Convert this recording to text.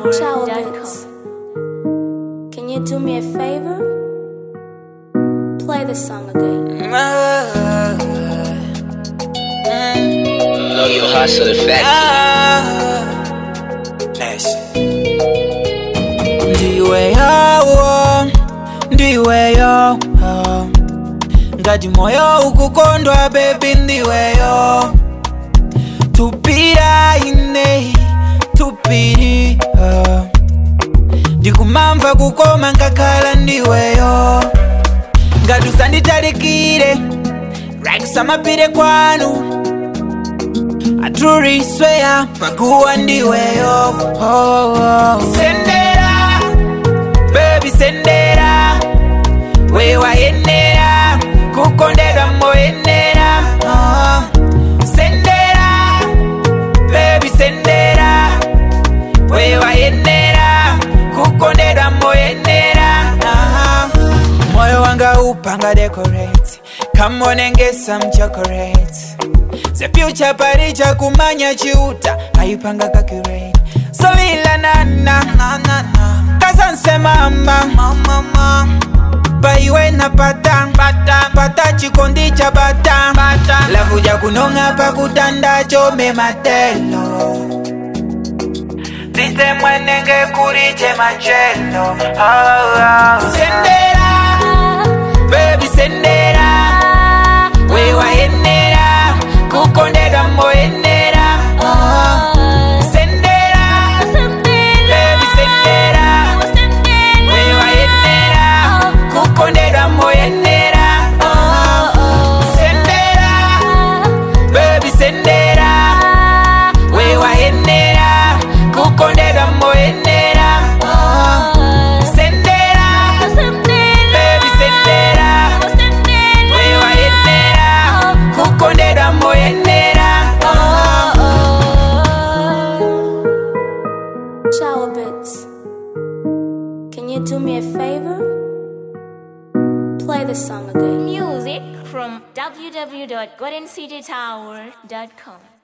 DJTower.com. Can you do me a favor? Play the song again. Know your hustle factory. Ndiweyo ngati moyo ukukondwa baby ndiweyo tupira ine tupiri ndikumamva kukoma nkakhala ndiweyo ngati usanditalikire rakusamapire kwanu I truly swear pakuwa ndiweyo Sendera, baby sendera wewa yenera kukondera moyenera Sendera, baby sendera wewa yenera kukondera moyenera moyo wanga upanga decorate come on and get some chocolates the future paricha kumanya chiuta aipanga kakirate solila na kasanse mama paiwe na pata chikondi cha bata lavuja kunonga pakutanda chome matelo tite mwenenge kuriche machelo Sendera, baby sendera wewa yenera kukondera moyenera Sendera, baby sendera wewa yenera kukondera moyenera Sendera, baby sendera wewa yenera kukondera moyenera Sendera, baby sendera wewa yenera kukondera moyenera Shower bits. Can you do me a favor? Play the song again. Music from www.goldencitytower.com.